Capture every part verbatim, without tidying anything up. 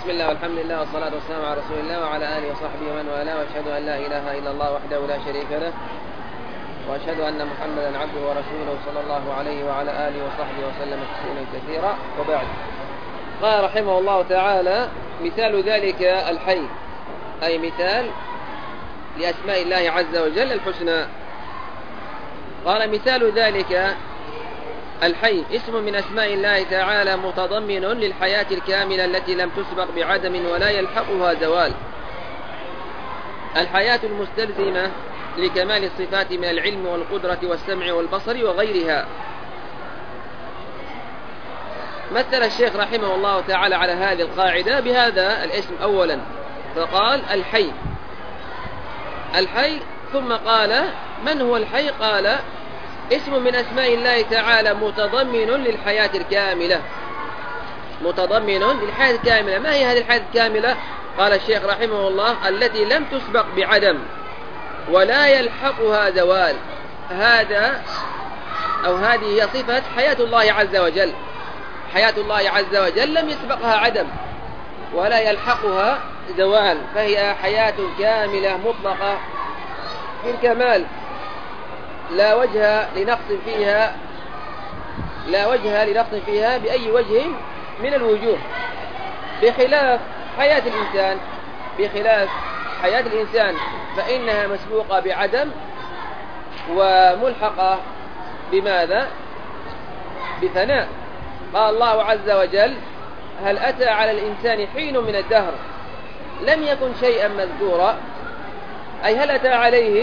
بسم الله والحمد لله والصلاة والسلام على رسول الله وعلى آله وصحبه ومن والاه، وأشهد أن لا إله إلا الله وحده لا شريك له، وأشهد أن محمدا عبده ورسوله صلى الله عليه وعلى آله وصحبه وسلم تسليما كثيرا. وبعد، قال رحمه الله تعالى: مثال ذلك الحي، أي مثال لأسماء الله عز وجل الحسنى. قال: مثال ذلك الحي اسم من أسماء الله تعالى متضمن للحياة الكاملة التي لم تسبق بعدم ولا يلحقها زوال، الحياة المستلزمة لكمال الصفات من العلم والقدرة والسمع والبصر وغيرها. مثل الشيخ رحمه الله تعالى على هذه القاعدة بهذا الاسم أولا، فقال: الحي الحي ثم قال: من هو الحي؟ قال: اسم من أسماء الله تعالى متضمن للحياة الكاملة. متضمن للحياة الكاملة. ما هي هذه الحياة الكاملة؟ قال الشيخ رحمه الله: التي لم تسبق بعدم ولا يلحقها زوال. هذا أو هذه هي صفة حياة الله عز وجل. حياة الله عز وجل لم يسبقها عدم ولا يلحقها زوال، فهي حياة كاملة مطلقة في الكمال، لا وجه لنقص فيها لا وجه لنقص فيها بأي وجه من الوجوه، بخلاف حياة الإنسان بخلاف حياة الإنسان فإنها مسبوقة بعدم وملحقة بماذا؟ بفناء. قال الله عز وجل: هل أتى على الإنسان حين من الدهر لم يكن شيئا مذكورا، أي هل أتى عليه؟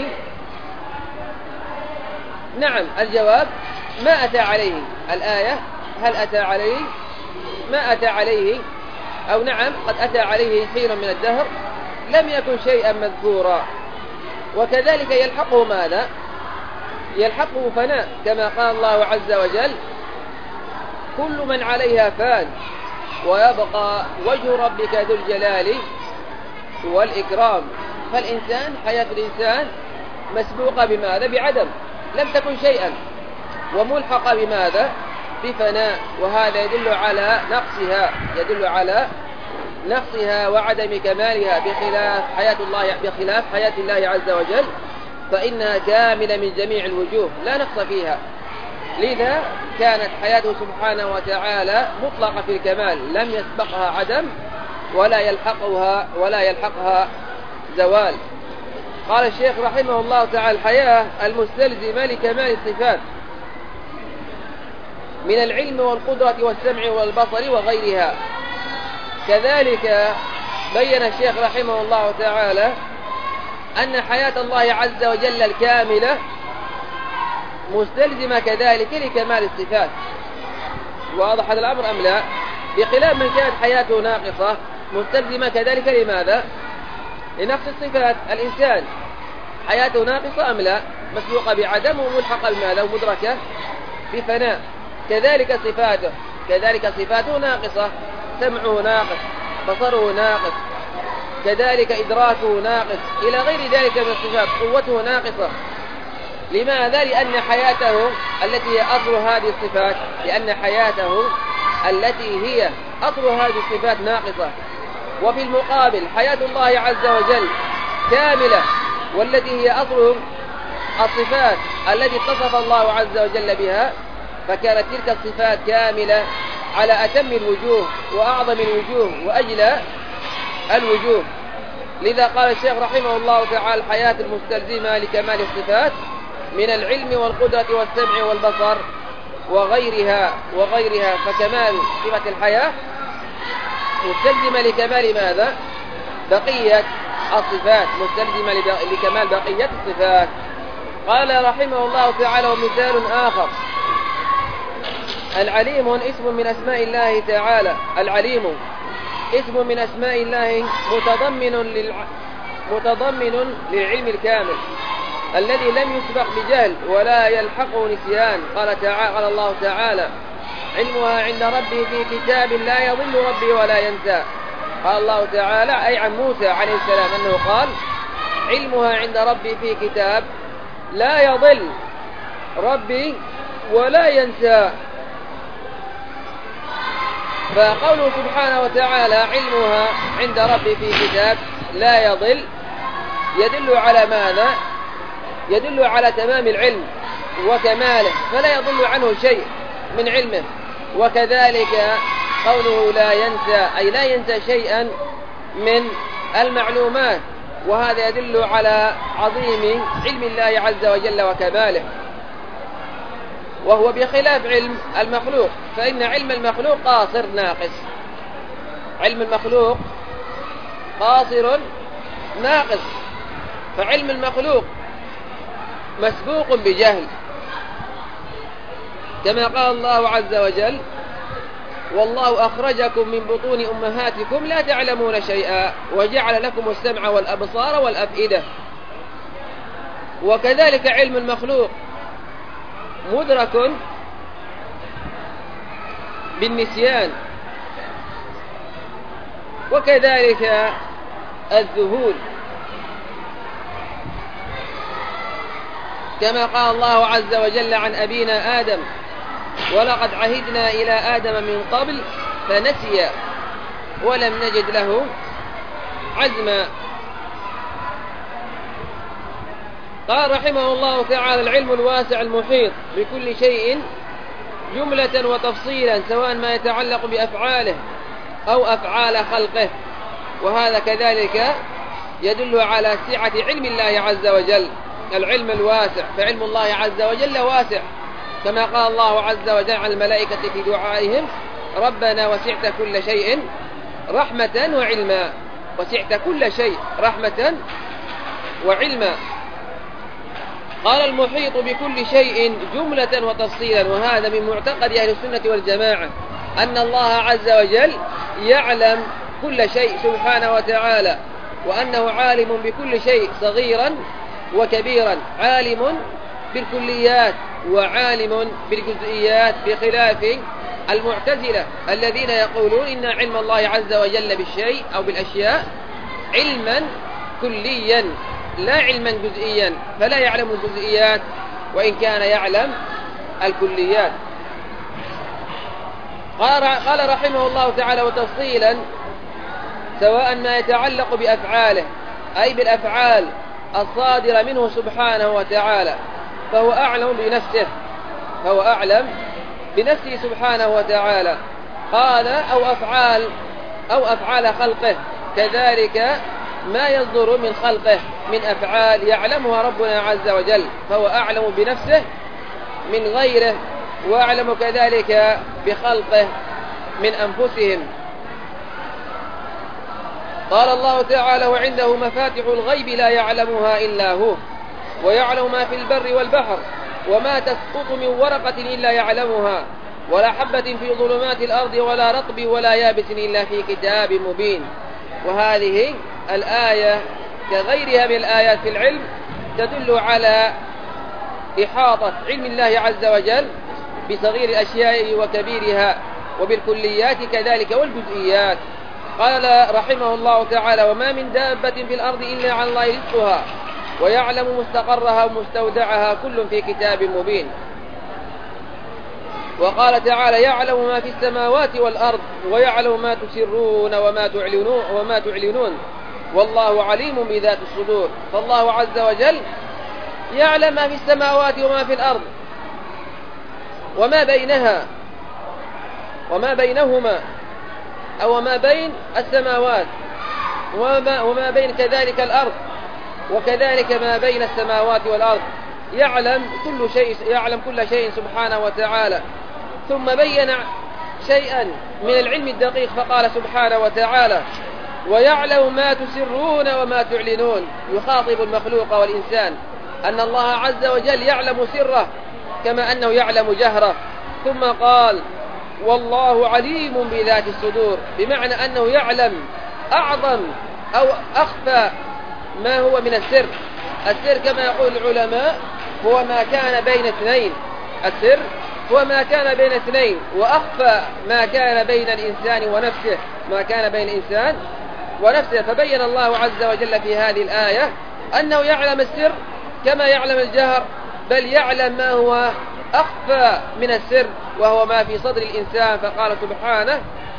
نعم، الجواب: ما أتى عليه. الآية: هل أتى عليه؟ ما أتى عليه، أو نعم قد أتى عليه حين من الدهر لم يكن شيئا مذكورا. وكذلك يلحقه ماذا؟ يلحقه فناء، كما قال الله عز وجل: كل من عليها فان ويبقى وجه ربك ذو الجلال والإكرام. فالإنسان حياة الإنسان مسبوقة بماذا؟ بعدم، لم تكن شيئا، وملحقة بماذا؟ بفناء. وهذا يدل على نقصها يدل على نقصها وعدم كمالها، بخلاف حياة الله بخلاف حياة الله عز وجل فإنها كاملة من جميع الوجوه لا نقص فيها. لذا كانت حياته سبحانه وتعالى مطلقة في الكمال، لم يسبقها عدم ولا يلحقها ولا يلحقها زوال. قال الشيخ رحمه الله تعالى: الحياة المستلزمة لكمال الصفات من العلم والقدرة والسمع والبصر وغيرها. كذلك بين الشيخ رحمه الله تعالى أن حياة الله عز وجل الكاملة مستلزمة كذلك لكمال الصفات. واضح هذا الأمر أم لا؟ بخلاف من كانت حياته ناقصة مستلزمة كذلك لماذا؟ لنقص الصفات. الإنسان حياته ناقصة أم لا؟ مسبوقة بعدم وملحقة بماذا؟ ومدركة بفناء. كذلك صفاته كذلك صفاته ناقصة، سمعه ناقص، بصره ناقص، كذلك إدراكه ناقص، إلى غير ذلك من الصفات. قوته ناقصة. لماذا؟ لأن حياته التي هي أصل هذه الصفات لأن حياته التي هي أصل هذه الصفات ناقصة. وفي المقابل حياة الله عز وجل كاملة، والتي هي أصل الصفات التي اتصف الله عز وجل بها، فكانت تلك الصفات كاملة على أتم الوجوه وأعظم الوجوه وأجلى الوجوه. لذا قال الشيخ رحمه الله تعالى: الحياة المستلزمة لكمال الصفات من العلم والقدرة والسمع والبصر وغيرها وغيرها فكمال صفة الحياة مستلزمة لكمال ماذا؟ بقية الصفات، مستلزمة لكمال بقية الصفات. قال رحمه الله تعالى: ومثال آخر: العليم اسم من أسماء الله تعالى. العليم اسم من أسماء الله متضمن للع... متضمن للعلم الكامل الذي لم يسبق بجهل ولا يلحقه نسيان. قال تعالى قال الله تعالى: علمها عند ربي في كتاب لا يضل ربي ولا ينسى. قال الله تعالى أي عن موسى عليه السلام أنه قال: علمها عند ربي في كتاب لا يضل ربي ولا ينسى. فقوله سبحانه وتعالى علمها عند ربي في كتاب لا يضل يدل على ماذا؟ يدل على تمام العلم وكماله، فلا يضل عنه شيء من علمه. وكذلك قوله لا ينسى، أي لا ينسى شيئا من المعلومات، وهذا يدل على عظيم علم الله عز وجل وكماله، وهو بخلاف علم المخلوق، فإن علم المخلوق قاصر ناقص. علم المخلوق قاصر ناقص، فعلم المخلوق مسبوق بجهل، كما قال الله عز وجل والله أخرجكم من بطون أمهاتكم لا تعلمون شيئا وجعل لكم السمع والأبصار والأفئدة. وكذلك علم المخلوق مدرك بالنسيان، وكذلك الذهول، كما قال الله عز وجل عن أبينا آدم ولقد عهدنا إلى آدم من قبل فنسي ولم نجد له عزما. قال رحمه الله تعالى العلم الواسع المحيط بكل شيء جملة وتفصيلا، سواء ما يتعلق بأفعاله أو أفعال خلقه، وهذا كذلك يدل على سعة علم الله عز وجل، العلم الواسع، فعلم الله عز وجل واسع، كما قال الله عز وجل عن الملائكة في دعائهم ربنا وسعت كل شيء رحمة وعلما، وسعت كل شيء رحمة وعلما. قال المحيط بكل شيء جملة وتفصيلا، وهذا من معتقد أهل السنة والجماعة أن الله عز وجل يعلم كل شيء سبحانه وتعالى، وأنه عالم بكل شيء صغيرا وكبيرا، عالم بالكليات وعالم بالجزئيات، بخلاف المعتزلة الذين يقولون إن علم الله عز وجل بالشيء أو بالأشياء علما كليا لا علما جزئيا، فلا يعلم الجزئيات وإن كان يعلم الكليات. قال رحمه الله تعالى وتفصيلا سواء ما يتعلق بأفعاله، أي بالأفعال الصادرة منه سبحانه وتعالى، فهو أعلم بنفسه، فهو أعلم بنفسه سبحانه وتعالى. قال أو أفعال أو أفعال خلقه، كذلك ما يصدر من خلقه من أفعال يعلمها ربنا عز وجل، فهو أعلم بنفسه من غيره، وأعلم كذلك بخلقه من أنفسهم. قال الله تعالى وعنده مفاتح الغيب لا يعلمها إلا هو ويعلم ما في البر والبحر وما تسقط من ورقة إلا يعلمها ولا حبة في ظلمات الأرض ولا رطب ولا يابس إلا في كتاب مبين. وهذه الآية كغيرها من الآيات في العلم تدل على إحاطة علم الله عز وجل بصغير الأشياء وكبيرها وبالكليات كذلك والجزئيات. قال رحمه الله تعالى وما من دابة في الأرض إلا على الله رزقها ويعلم مستقرها ومستودعها كل في كتاب مبين. وقال تعالى يعلم ما في السماوات والأرض ويعلم ما تسرون وما تعلنون, وما تعلنون والله عليم بذات الصدور. فالله عز وجل يعلم ما في السماوات وما في الأرض وما بينها وما بينهما أو ما بين السماوات وما, وما بين كذلك الأرض، وكذلك ما بين السماوات والأرض يعلم كل شيء يعلم كل شيء سبحانه وتعالى. ثم بين شيئا من العلم الدقيق فقال سبحانه وتعالى ويعلم ما تسرون وما تعلنون، يخاطب المخلوق والإنسان أن الله عز وجل يعلم سره كما أنه يعلم جهره. ثم قال والله عليم بذات الصدور، بمعنى أنه يعلم أعظم أو أخفى ما هو من السر. السر كما يقول العلماء هو ما كان بين اثنين، السر هو ما كان بين اثنين، وأخفى ما كان بين الإنسان ونفسه، ما كان بين الإنسان ونفسه. فبين الله عز وجل في هذه الآية أنه يعلم السر كما يعلم الجهر، بل يعلم ما هو أخفى من السر وهو ما في صدر الإنسان. فقال سبحانه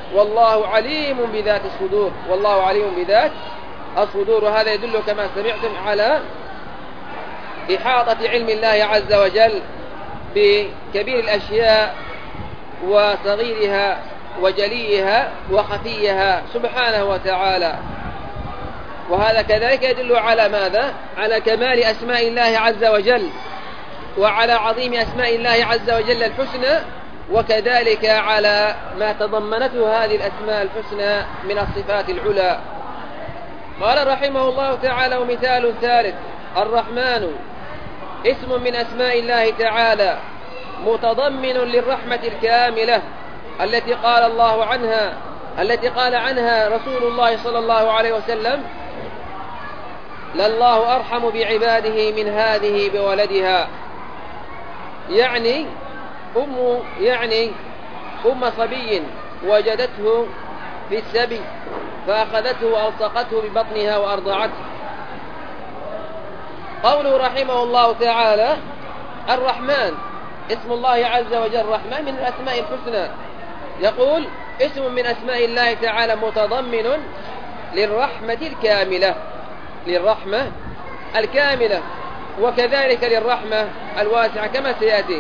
والله عليم بذات الصدور، والله عليم بذات الصدور. وهذا يدل كما سمعتم على إحاطة علم الله عز وجل بكبير الأشياء وصغيرها وجليها وخفيها سبحانه وتعالى. وهذا كذلك يدل على ماذا؟ على كمال أسماء الله عز وجل، وعلى عظيم أسماء الله عز وجل الحسنى، وكذلك على ما تضمنته هذه الأسماء الحسنى من الصفات العلى. قال رحمه الله تعالى: ومثال ثالث: الرحمن اسم من أسماء الله تعالى متضمن للرحمة الكاملة التي قال الله عنها التي قال عنها رسول الله صلى الله عليه وسلم: لله أرحم بعباده من هذه بولدها. يعني أم يعني أم صبي وجدته في السبي فأخذته وألصقته ببطنها وأرضعته. قوله رحمه الله تعالى: الرحمن اسم الله عز وجل، الرحمن من الأسماء الحسنى. يقول: اسم من أسماء الله تعالى متضمن للرحمة الكاملة، للرحمة الكاملة، وكذلك للرحمة الواسعة كما سيأتي.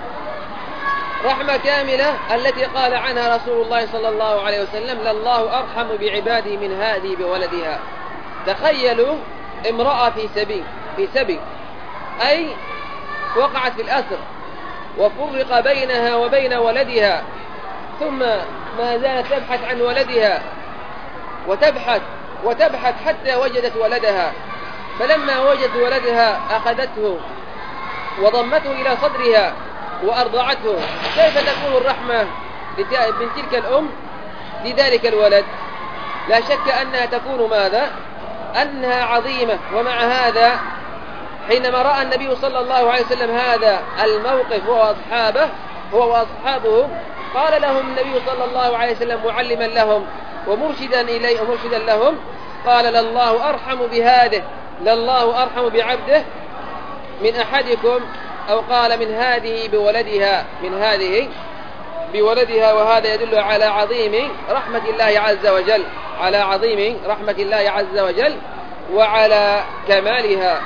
رحمة كاملة التي قال عنها رسول الله صلى الله عليه وسلم: لله أرحم بعباده من هذه بولدها. تخيلوا امرأة في سبي في سبي أي وقعت في الأسر وفرق بينها وبين ولدها، ثم ما زالت تبحث عن ولدها وتبحث وتبحث حتى وجدت ولدها. فلما وجدت ولدها أخذته وضمته إلى صدرها وأرضعته. كيف تكون الرحمة من تلك الأم لذلك الولد؟ لا شك أنها تكون ماذا؟ أنها عظيمة. ومع هذا حينما رأى النبي صلى الله عليه وسلم هذا الموقف هو وأصحابه هو وأصحابه قال لهم النبي صلى الله عليه وسلم معلما لهم ومرشدا إليه ومرشدا لهم، قال: لله أرحم بهذه لله أرحم بعبده من أحدكم، أو قال: من هذه بولدها من هذه بولدها. وهذا يدل على عظيم رحمة الله عز وجل على عظيم رحمة الله عز وجل وعلى كمالها.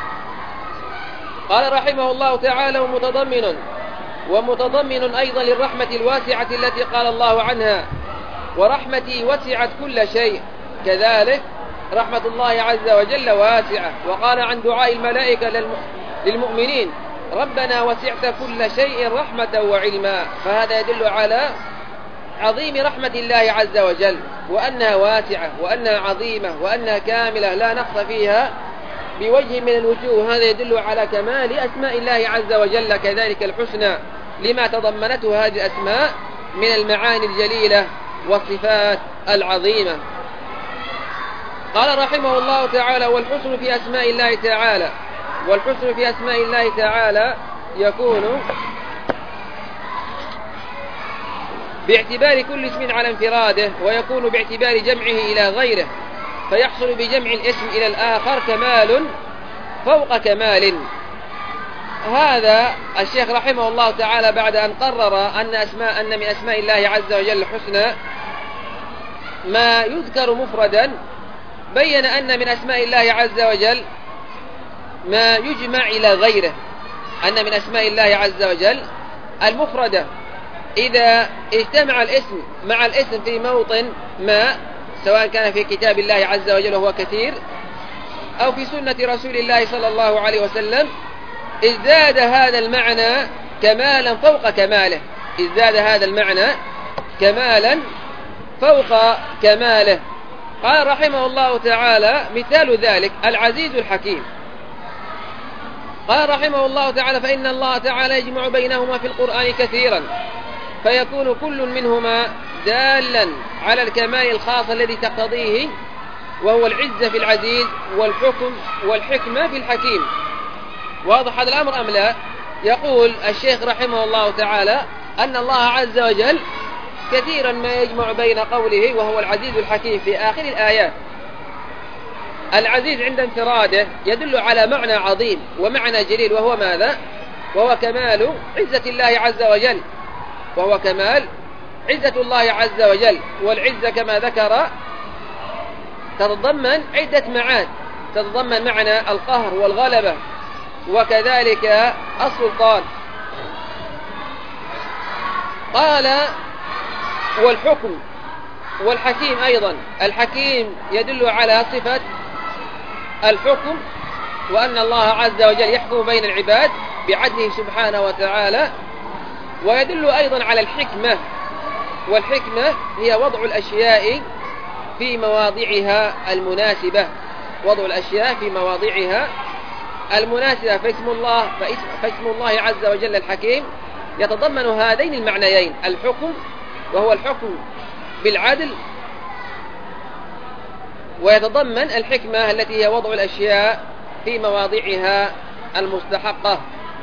قال رحمه الله تعالى: ومتضمن ومتضمن أيضا للرحمة الواسعة التي قال الله عنها: ورحمتي وسعت كل شيء. كذلك رحمة الله عز وجل واسعة. وقال عن دعاء الملائكة للمؤمنين: ربنا وسعت كل شيء رحمة وعلما. فهذا يدل على عظيم رحمة الله عز وجل، وأنها واسعة وأنها عظيمة وأنها كاملة لا نقص فيها بوجه من الوجوه. هذا يدل على كمال أسماء الله عز وجل كذلك الحسنى لما تضمنته هذه الأسماء من المعاني الجليلة والصفات العظيمة. قال رحمه الله تعالى: والحسن في أسماء الله تعالى والحسن في أسماء الله تعالى يكون باعتبار كل اسم على انفراده، ويكون باعتبار جمعه إلى غيره، فيحصل بجمع الاسم إلى الآخر كمال فوق كمال. هذا الشيخ رحمه الله تعالى بعد أن قرر أن أسماء أن من أسماء الله عز وجل الحسنى ما يذكر مفردا، بين أن من أسماء الله عز وجل ما يجمع إلى غيره، أن من أسماء الله عز وجل المفردة إذا اجتمع الاسم مع الاسم في موطن ما، سواء كان في كتاب الله عز وجل وهو كثير أو في سنة رسول الله صلى الله عليه وسلم، ازداد هذا المعنى كمالا فوق كماله ازداد هذا المعنى كمالا فوق كماله. قال رحمه الله تعالى: مثال ذلك العزيز الحكيم. قال رحمه الله تعالى: فإن الله تعالى يجمع بينهما في القرآن كثيرا، فيكون كل منهما دالا على الكمال الخاص الذي تقتضيه، وهو العزة في العزيز والحكم والحكمة في الحكيم. واضح هذا الأمر أم لا؟ يقول الشيخ رحمه الله تعالى أن الله عز وجل كثيرا ما يجمع بين قوله وهو العزيز الحكيم في آخر الآيات. العزيز عند انفراده يدل على معنى عظيم ومعنى جليل، وهو ماذا؟ وهو كمال عزة الله عز وجل وهو كمال عزة الله عز وجل، والعزة كما ذكر تتضمن عدة معاني، تتضمن معنى القهر والغلبة وكذلك السلطان. قال والحكم والحكيم أيضا. الحكيم يدل على صفة الحكم، وأن الله عز وجل يحكم بين العباد بعدله سبحانه وتعالى، ويدل أيضا على الحكمة، والحكمة هي وضع الأشياء في مواضعها المناسبة، وضع الأشياء في مواضعها المناسبة. فاسم الله, فاسم الله عز وجل الحكيم يتضمن هذين المعنيين، الحكم وهو الحكم بالعدل، ويتضمن الحكمة التي هي وضع الأشياء في مواضعها المستحقة.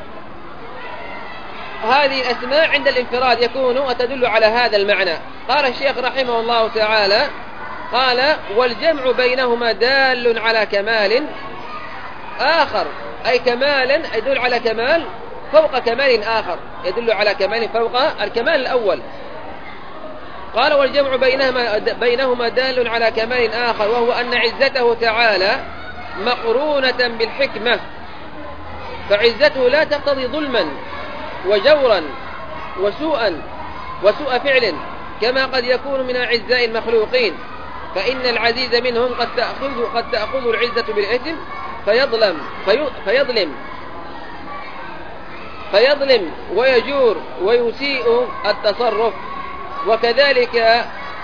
هذه الأسماء عند الانفراد يكون وتدل على هذا المعنى. قال الشيخ رحمه الله تعالى: قال والجمع بينهما دال على كمال آخر، أي كمالا يدل على كمال فوق كمال آخر، يدل على كمال فوق الكمال الأول. قال والجمع بينهما, بينهما دال على كمال آخر، وهو أن عزته تعالى مقرونة بالحكمة، فعزته لا تقتضي ظلما وجورا وسوءا وسوء فعل كما قد يكون من أعزاء المخلوقين، فإن العزيز منهم قد تأخذ, قد تأخذ العزة بالإثم فيظلم, في فيظلم فيظلم ويجور ويسيء التصرف. وكذلك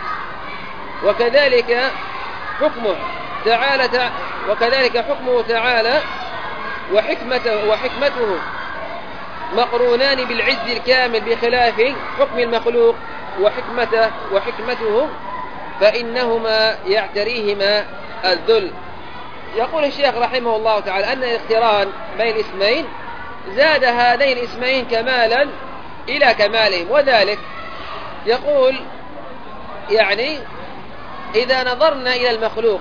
وكذلك حكمه تعالى وكذلك حكمه تعالى وحكمته وحكمته مقرونان بالعز الكامل، بخلاف حكم المخلوق وحكمته وحكمته فإنهما يعتريهما الذل. يقول الشيخ رحمه الله تعالى أن الاقتران بين الاسمين زاد هذين الاسمين كمالا إلى كمالهم، وذلك يقول يعني إذا نظرنا إلى المخلوق،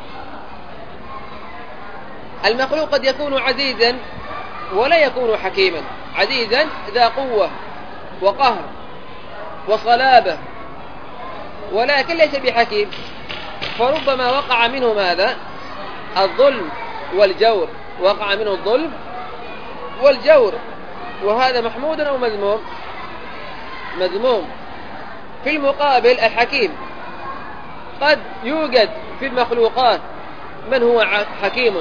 المخلوق قد يكون عزيزا ولا يكون حكيما، عزيزا ذا قوة وقهر وصلابة، ولكن ليس بحكيم، فربما وقع منه ماذا؟ الظلم والجور، وقع منه الظلم والجور، وهذا محمود أو مذموم؟ مذموم. في المقابل الحكيم قد يوجد في المخلوقات من هو حكيم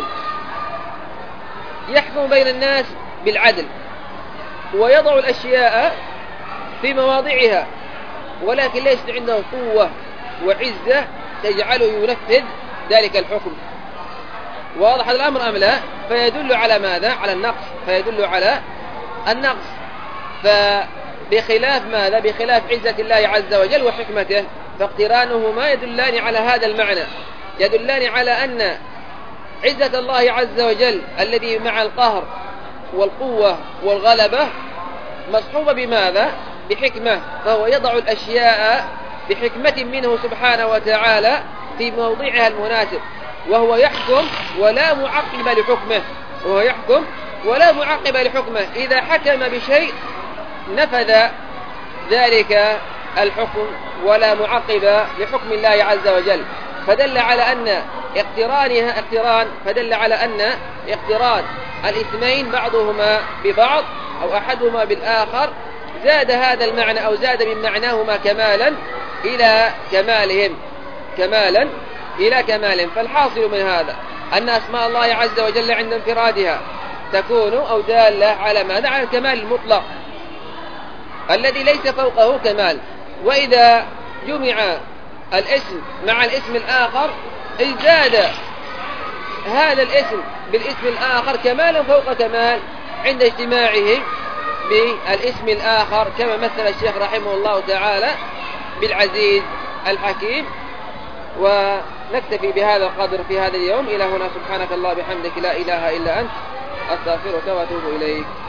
يحكم بين الناس بالعدل ويضع الأشياء في مواضعها، ولكن ليست عنده قوة وعزة تجعله ينفذ ذلك الحكم. واضح الأمر أم لا؟ فيدل على ماذا؟ على النقص، فيدل على النقص. فبخلاف ماذا؟ بخلاف عزة الله عز وجل وحكمته، فاقترانهما يدلان على هذا المعنى، يدلان على أن عزة الله عز وجل الذي مع القهر والقوة والغلبة مصحوبة بماذا؟ بحكمة، فهو يضع الأشياء بحكمة منه سبحانه وتعالى في موضعها المناسب، وهو يحكم ولا معقب لحكمه، وهو يحكم ولا معقب لحكمه. إذا حكم بشيء نفذ ذلك الحكم ولا معقب لحكم الله عز وجل، فدل على أن اقترانها اقتران فدل على أن اقتران الاسمين بعضهما ببعض أو أحدهما بالآخر زاد هذا المعنى أو زاد من معناهما كمالا إلى كمالهم، كمالا إلى كمالهم. فالحاصل من هذا أن أسماء الله عز وجل عند انفرادها تكون أو دالة على ماذا؟ على الكمال المطلق الذي ليس فوقه كمال. وإذا جمع الاسم مع الاسم الآخر ازداد هذا الاسم بالاسم الآخر كمالا فوق كمال عند اجتماعه بالاسم الآخر، كما مثل الشيخ رحمه الله تعالى بالعزيز الحكيم. ونكتفي بهذا القدر في هذا اليوم. إلى هنا، سبحانك الله بحمدك لا إله إلا أنت، أستغفرك وأتوب إليك.